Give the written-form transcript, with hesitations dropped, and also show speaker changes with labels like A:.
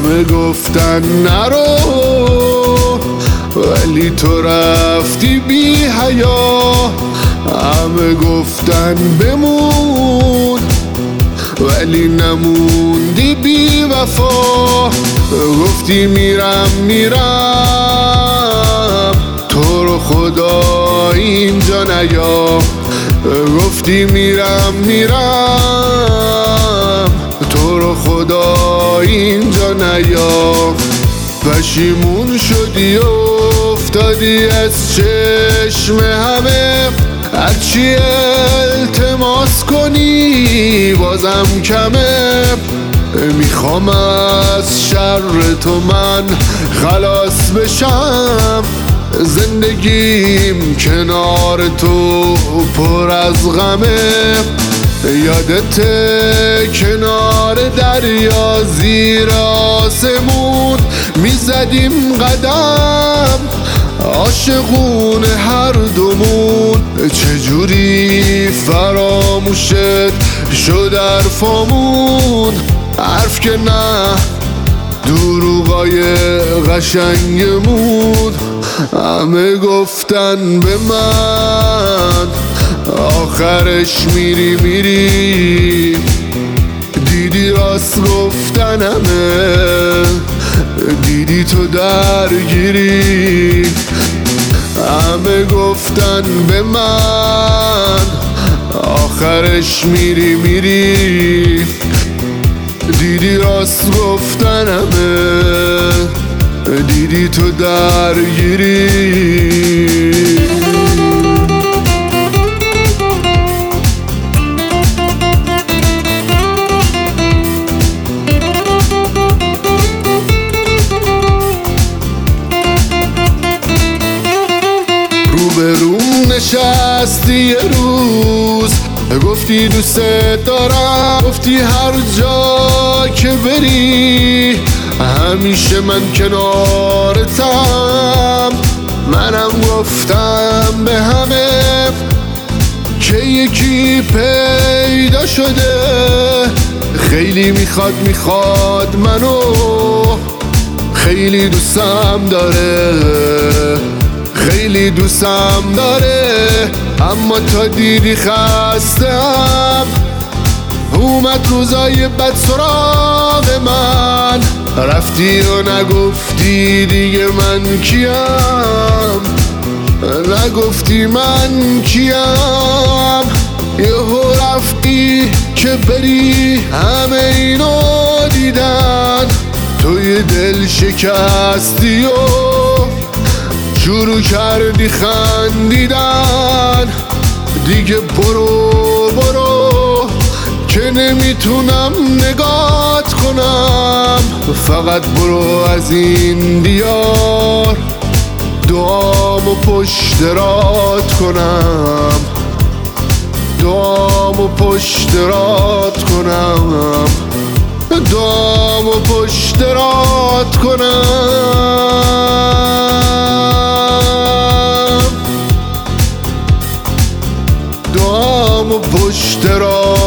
A: همه گفتن نرو ولی تو رفتی بی حیا، همه گفتن بمون ولی نموندی بی وفا. گفتی میرم تو رو خدا اینجا نیا، گفتی میرم تو رو خدا اینجا نیا. پشیمون شدی و افتادی از چشم همه، هرچی التماس کنی بازم کمه. میخوام از شر تو من خلاص بشم، زندگیم کنار تو پر از غمه. یادت کنار دریا زیر آسمون میزدیم قدم، عاشقون هر دومون. چجوری فراموشت شد حرفامون، حرف که نه دروغای قشنگمون. همه گفتن به من آخرش میری، دیدی راست گفتن همه، دیدی تو درگیری. همه گفتن به من آخرش میری، دیدی راست گفتن همه، دیدی تو درگیری. روبروم نشستی یه روز، گفتی دوست دارم، گفتی هر جا که بری همیشه من کنارتم. منم گفتم به همه که یکی پیدا شده، خیلی میخواد منو، خیلی دوستم داره، خیلی دوستم داره. اما تا دیدی خستم، اومد روزای بد سراغ من، رفتی و نگفتی دیگه من کیم، نگفتی من کیم. یهو رفتی که بری همه اینو دیدن، توی دل شکستی و شروع کردی خندیدن. دیگه برو که نمیتونم نگات کنم، فقط برو از این دیار دعامو پشت رات کنم، دعامو پشت رات کنم، دعامو پشت رات کنم، دعامو پشت رات